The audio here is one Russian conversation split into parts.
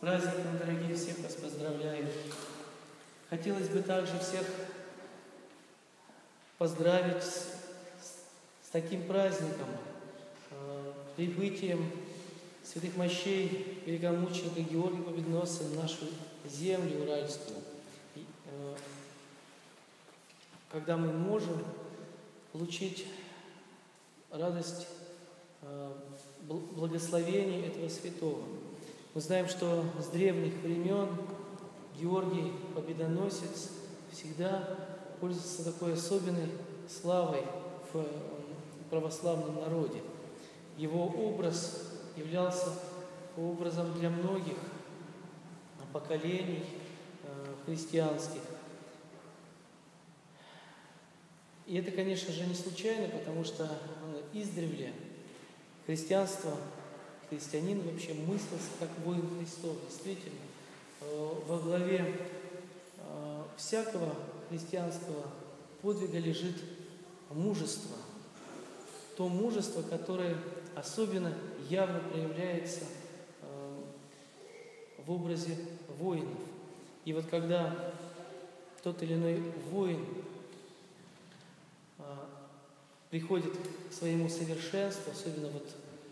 праздником, дорогие, всех вас поздравляю. Хотелось бы также всех поздравить с таким праздником, прибытием святых мощей великомученика Георгия Победоносца в нашу землю уральскую, когда мы можем получить радость благословения этого святого. Мы знаем, что с древних времен Георгий Победоносец всегда пользуется такой особенной славой в православном народе. Его образ являлся образом для многих поколений христианских. И это, конечно же, не случайно, потому что издревле христианство, христианин вообще мыслился как воин Христов. Действительно, во главе всякого христианского подвига лежит мужество. То мужество, которое особенно явно проявляется в образе воинов. И вот когда тот или иной воин приходит к своему совершенству, особенно вот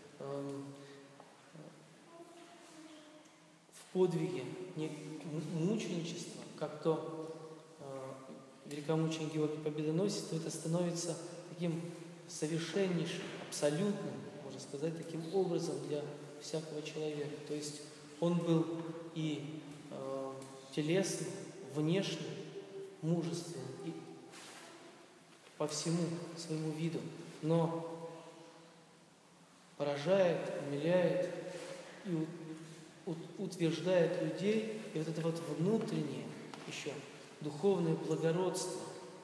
в подвиге мученичества, как то великомученик Георгий Победоносец, то это становится таким совершеннейшим, абсолютным, можно сказать, таким образом для всякого человека. То есть он был и телесным, внешним, мужественным, и по всему своему виду, но поражает, умиляет и утверждает людей, и вот это вот внутреннее еще духовное благородство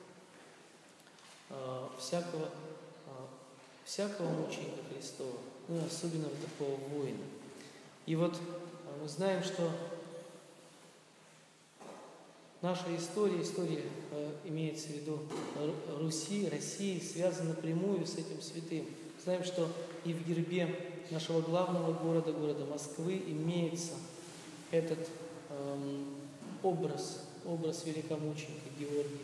всякого мученика Христова, ну и особенно вот такого воина. И вот мы знаем, что наша история имеется в виду Руси, России, связана напрямую с этим святым. Знаем, что и в гербе нашего главного города Москвы, имеется этот образ великомученика Георгия.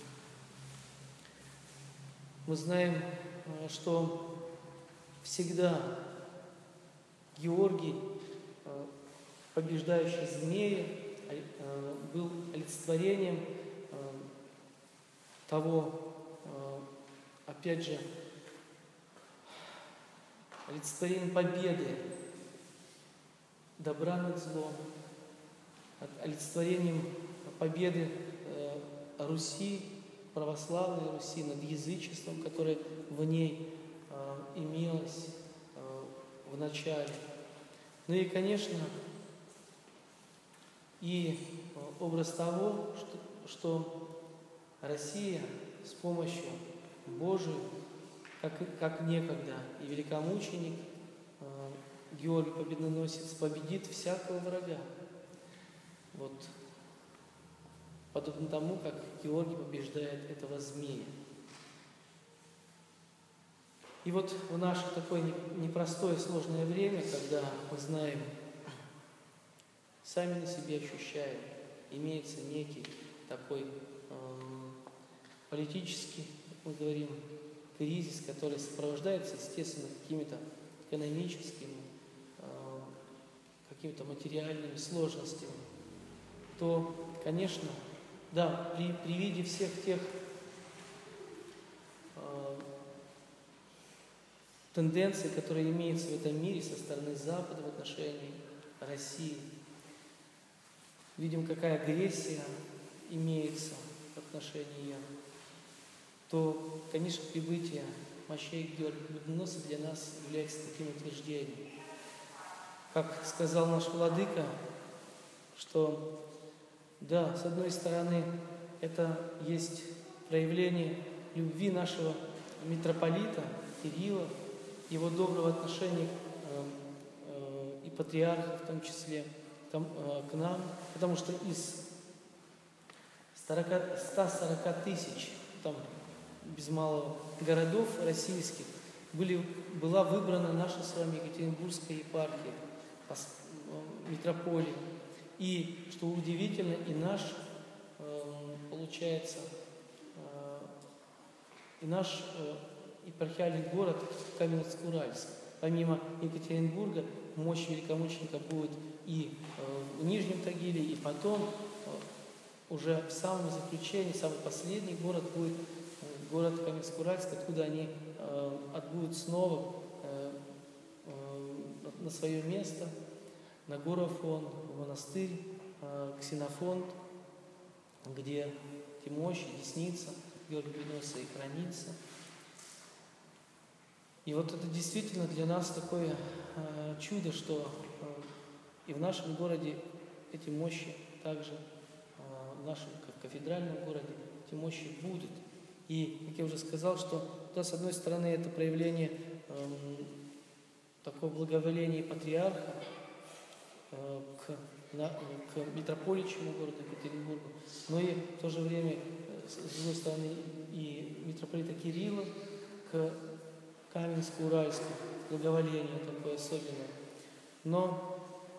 Мы знаем, что всегда Георгий, побеждающий змея, был олицетворением того, опять же, олицетворением победы добра над злом, олицетворением победы Руси, православной Руси над язычеством, которое в ней имелось в начале. Ну и, конечно, и образ того, что Россия с помощью Божией, как некогда и великомученик Георгий Победоносец, победит всякого врага. Вот подобно тому, как Георгий побеждает этого змея. И вот в наше такое непростое, сложное время, когда мы знаем, сами на себе ощущаем, имеется некий такой политический, мы говорим, кризис, который сопровождается, естественно, какими-то экономическими, какими-то материальными сложностями, то, конечно, да, при виде всех тех тенденций, которые имеются в этом мире со стороны Запада в отношении России, видим, какая агрессия имеется в отношении ее, то, конечно, прибытие мощей Георгия Победоносца для нас является таким утверждением. Как сказал наш владыка, что да, с одной стороны, это есть проявление любви нашего митрополита Кирилла, его доброго отношения и патриарха в том числе к нам, потому что из 140 тысяч, там, без малого, городов российских была выбрана наша с вами Екатеринбургская епархия митрополии. И, что удивительно, и наш, получается, и наш епархиальный город Каменск-Уральск. Помимо Екатеринбурга, мощь великомученика будет и в Нижнем Тагиле, и потом уже в самом заключении, самый последний город будет город Каменск-Уральск, откуда они отбудут снова на свое место, на гору Афон, в монастырь, Ксенофонт, где эти мощи, десница Георгия Победоносца и хранится. И вот это действительно для нас такое чудо, что и в нашем городе эти мощи также, в нашем кафедральном городе эти мощи будут. И, как я уже сказал, что да, с одной стороны это проявление такого благоволения патриарха к митрополичьему городу Екатеринбургу, но и в то же время, с другой стороны, и митрополита Кирилла к Каменску-Уральску, благоволение такое особенное. Но,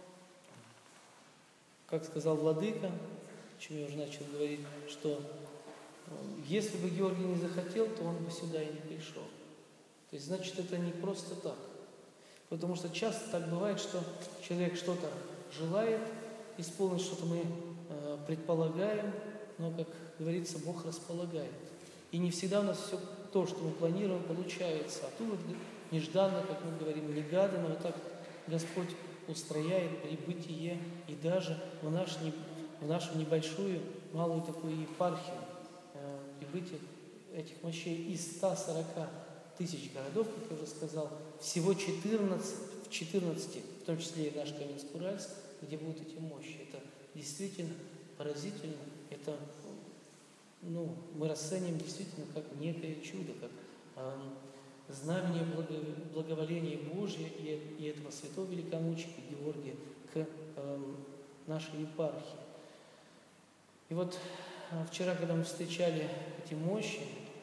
как сказал владыка, о чем я уже начал говорить, что если бы Георгий не захотел, то он бы сюда и не пришел. То есть, значит, это не просто так. Потому что часто так бывает, что человек что-то желает исполнить, что-то мы предполагаем, но, как говорится, Бог располагает. И не всегда у нас все то, что мы планируем, получается. А тут нежданно, как мы говорим, негаданно, вот так Господь устрояет прибытие и даже в нашу небольшую, малую такую епархию, прибытие этих мощей из 140 тысяч городов, как я уже сказал, всего 14, в том числе и наш Каменск-Уральск, где будут эти мощи. Это действительно поразительно. Это, мы расценим действительно как некое чудо, как знамение благоволения Божия и этого святого великомученика Георгия к нашей епархии. И вот вчера, когда мы встречали эти мощи,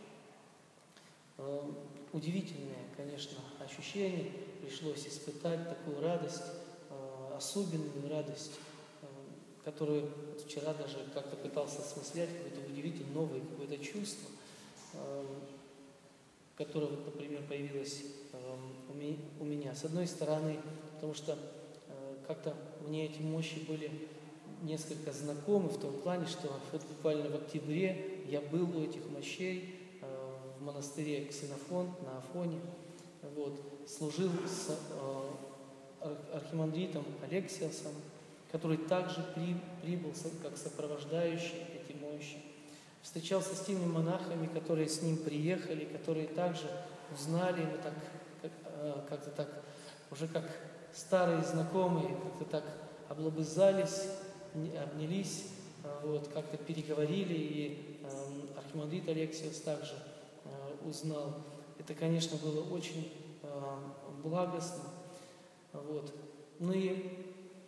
удивительное, конечно, ощущение, пришлось испытать такую радость, особенную радость, которую вчера даже как-то пытался осмыслять, какое-то удивительное, новое какое-то чувство, которое, вот, например, появилось у меня. С одной стороны, потому что как-то мне эти мощи были несколько знакомы в том плане, что вот буквально в октябре я был у этих мощей в монастыре Ксенофонт на Афоне, служил с архимандритом Алексиосом, который также прибыл как сопровождающий эти мощи. Встречался с теми монахами, которые с ним приехали, которые также узнали, мы так как-то так, уже как старые знакомые, как-то так облобызались, обнялись, как-то переговорили, и архимандрит Алексиос также узнал. Это, конечно, было очень благостно. Ну и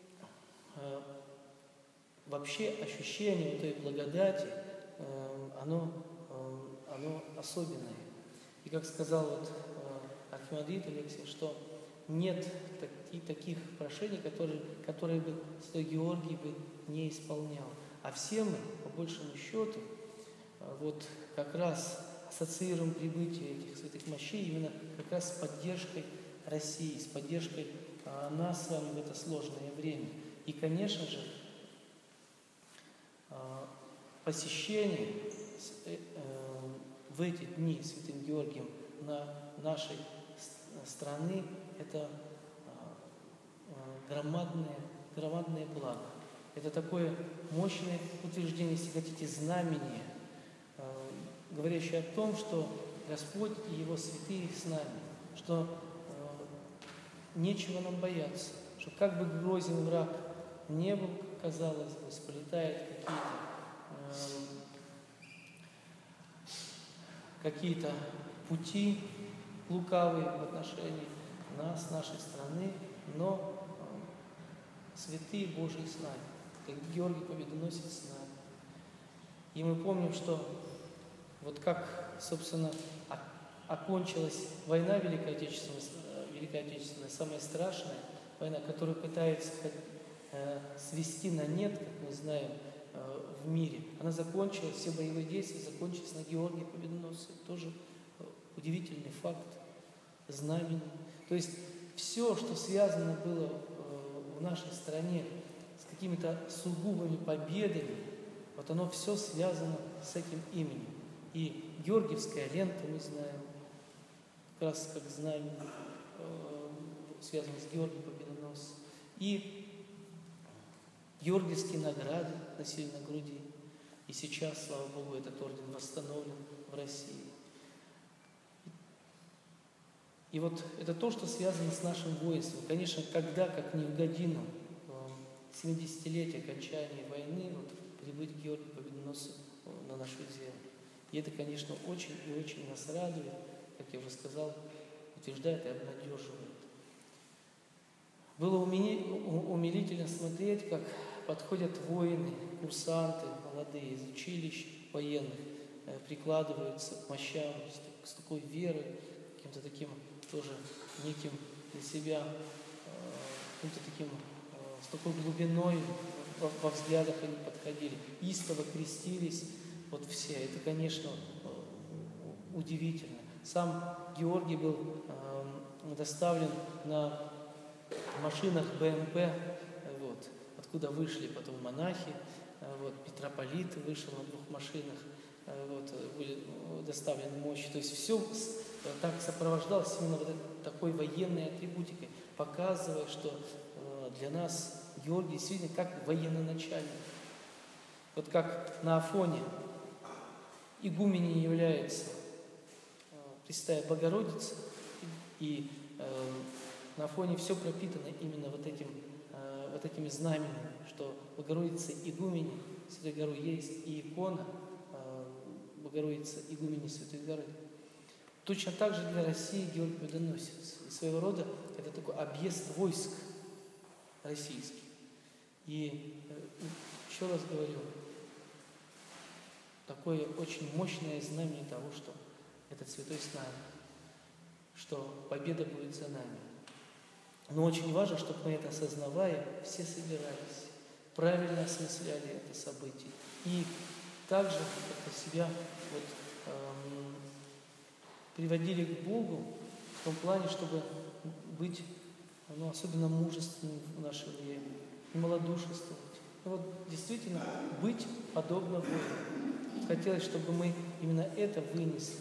вообще ощущение этой благодати, оно особенное. И как сказал архимандрит Алексий, что нет таких прошений, которые бы святой Георгий бы не исполнял. А все мы, по большему счету, как раз ассоциируем прибытие этих святых мощей именно как раз с поддержкой России, с поддержкой нас с вами в это сложное время. И, конечно же, посещение в эти дни святым Георгием нашей страны – это громадное благо. Это такое мощное утверждение, если хотите, знамение, говорящее о том, что Господь и Его святые с нами, что нечего нам бояться, что как бы грозен враг не был, казалось бы, сплетает какие-то пути лукавые в отношении нас, нашей страны, но святые Божии с нами, как Георгий Победоносец с нами. И мы помним, что как, собственно, окончилась война Великой Отечественной, самая страшная война, которую пытается свести на нет, как мы знаем, в мире. Она закончилась, все боевые действия закончились на Георгии Победоносце. Тоже удивительный факт, знамение. То есть все, что связано было в нашей стране с какими-то сугубыми победами, вот оно все связано с этим именем. И Георгиевская лента, мы знаем, как раз как знамение, связано с Георгием Победоносцем. И Георгиевские награды носили на груди. И сейчас, слава Богу, этот орден восстановлен в России. И вот это то, что связано с нашим воинством. Конечно, когда, как не в годину 70-летия окончания войны, вот, прибыть Георгий Победоносцев на нашу землю. И это, конечно, очень и очень нас радует, как я уже сказал, утверждает и обнадеживает. Было умилительно смотреть, как подходят воины, курсанты молодые из училищ военных, прикладываются к мощам с такой верой, каким-то таким тоже неким для себя, каким-то таким, с такой глубиной во взглядах они подходили, истово крестились, вот все. Это, конечно, удивительно. Сам Георгий был доставлен на машинах БМП, вот, откуда вышли потом монахи, вот, митрополит вышел на 2 машинах, вот, были доставлены мощи. То есть все так сопровождалось именно вот такой военной атрибутикой, показывая, что для нас Георгий действительно как военачальник. Вот как на Афоне игуменей является Пресвятая Богородица, и на Афоне все пропитано именно вот этими знаменами, что Богородица игумени Святой горы есть и икона Богородица игумени Святой горы. Точно так же для России Георгий Победоносец. И своего рода это такой объезд войск российских. И еще раз говорю, такое очень мощное знамение того, что этот святой с нами, что победа будет за нами. Но очень важно, чтобы мы это осознавая, все собирались, правильно осмысляли это событие. И также как-то себя приводили к Богу в том плане, чтобы быть особенно мужественным в наше время, не малодушествовать. И вот действительно быть подобно воину. Хотелось, чтобы мы именно это вынесли,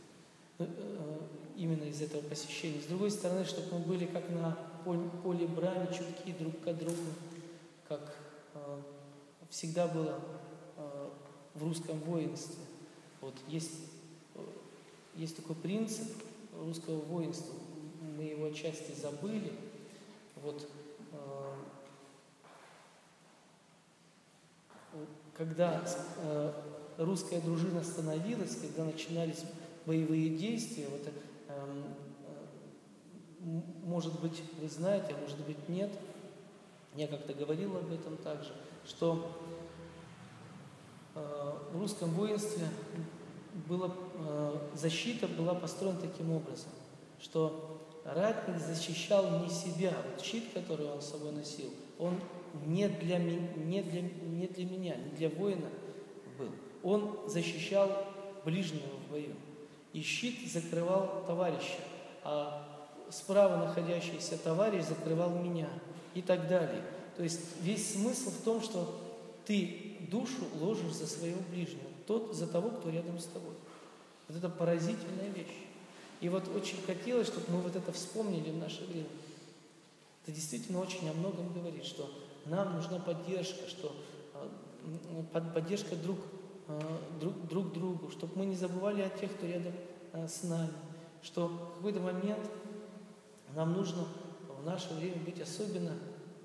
именно из этого посещения. С другой стороны, чтобы мы были как на поле брани, чутки друг к другу, как всегда было в русском воинстве. Вот есть такой принцип русского воинства, мы его отчасти забыли. Вот когда русская дружина становилась, когда начинались боевые действия, вот, может быть, вы знаете, а может быть, нет, я как-то говорил об этом также, что в русском воинстве защита была построена таким образом, что ратник защищал не себя, вот щит, который он с собой носил, он не для меня, не для воина был, он защищал ближнего в бою, и щит закрывал товарища, а справа находящийся товарищ закрывал меня и так далее. То есть весь смысл в том, что ты душу ложишь за своего ближнего, тот за того, кто рядом с тобой. Вот это поразительная вещь. И вот очень хотелось, чтобы мы вот это вспомнили в наше время. Это действительно очень о многом говорит, что нам нужна поддержка, что поддержка друг другу, чтобы мы не забывали о тех, кто рядом с нами, что в какой-то момент нам нужно в наше время быть особенно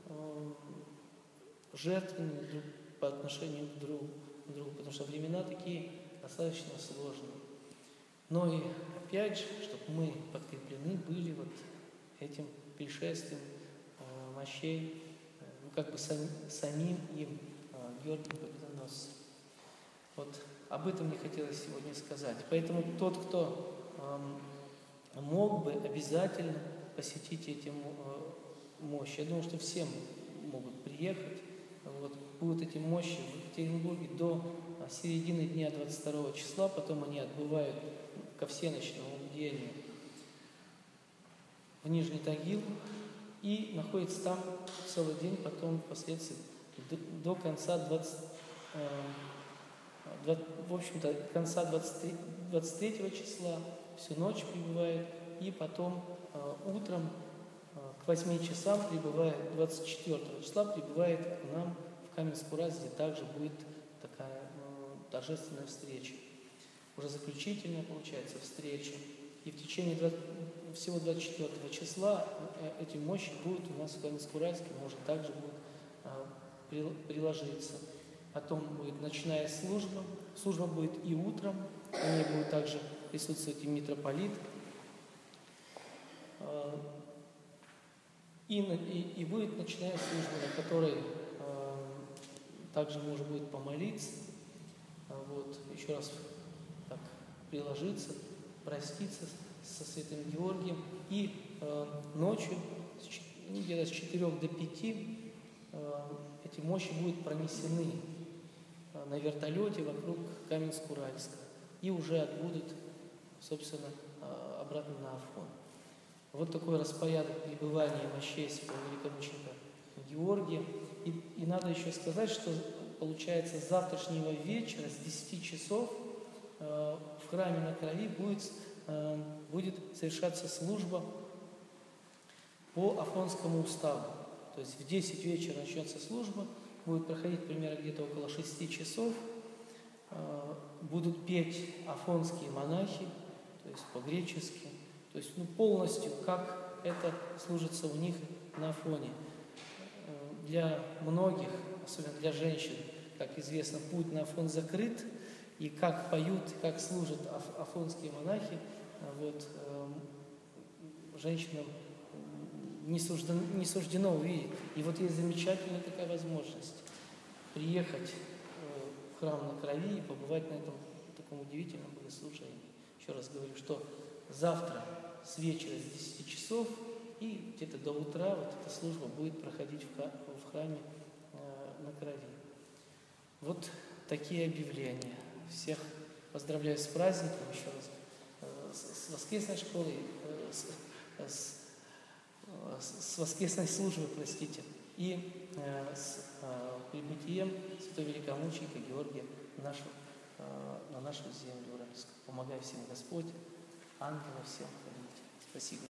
жертвенными по отношению к другу, потому что времена такие достаточно сложные. Но и опять же, чтобы мы подкреплены были вот этим пришествием мощей, как бы самим им, Георгием Победоносцем. Вот об этом мне хотелось сегодня сказать. Поэтому тот, кто мог бы обязательно посетить эти мощи, я думаю, что все могут приехать. приехать. Вот, будут эти мощи в Екатеринбурге до середины дня 22 числа, потом они отбывают ко всеночному бдению в Нижний Тагил и находятся там целый день, потом впоследствии до конца конца 23 числа всю ночь пребывает, и потом утром к 8 часам прибывает, 24 числа прибывает к нам в Каменск-Уральск, где также будет такая торжественная встреча. Уже заключительная получается встреча. И в течение всего 24 числа эти мощи будут у нас в Каменск-Уральске, может также будут приложиться. Потом будет ночная служба. Служба будет и утром, на ней будет также присутствовать и митрополит. И будет ночная служба, на которой также можно будет помолиться, вот, еще раз так приложиться, проститься со святым Георгием. И ночью, где-то с 4 до 5, эти мощи будут пронесены на вертолете вокруг Каменск-Уральска и уже отбудут, собственно, обратно на Афон. Вот такой распорядок пребывания мощей святого великомученика Георгия. И надо еще сказать, что получается с завтрашнего вечера, с 10 часов в храме на Крови будет совершаться служба по Афонскому уставу. То есть в 10 вечера начнется служба, будет проходить примерно где-то около 6 часов. Будут петь афонские монахи, то есть по-гречески. То есть полностью, как это служится у них на Афоне. Для многих, особенно для женщин, как известно, путь на Афон закрыт, и как поют, как служат афонские монахи, вот, женщинам не суждено увидеть. И вот есть замечательная такая возможность приехать в храм на Крови и побывать на этом таком удивительном богослужении. Еще раз говорю, что завтра с вечера, с 10 часов и где-то до утра вот эта служба будет проходить в храме на Крови. Вот такие объявления. Всех поздравляю с праздником еще раз, с воскресной школой, с воскресной службой, простите, и с прибытием святого великомученика Георгия на нашу землю уральскую. Помогай всем Господь, ангелов всем хранить. Спасибо.